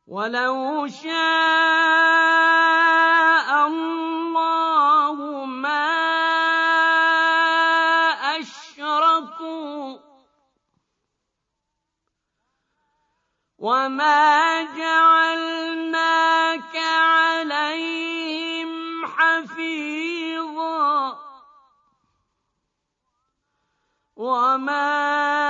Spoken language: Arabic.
وَلَوْ شَاءَ اللَّهُ مَا أَشْرَكُوا وَمَا جَعَلْنَاكَ عَلَيْهِمْ حَفِيظًا وَمَا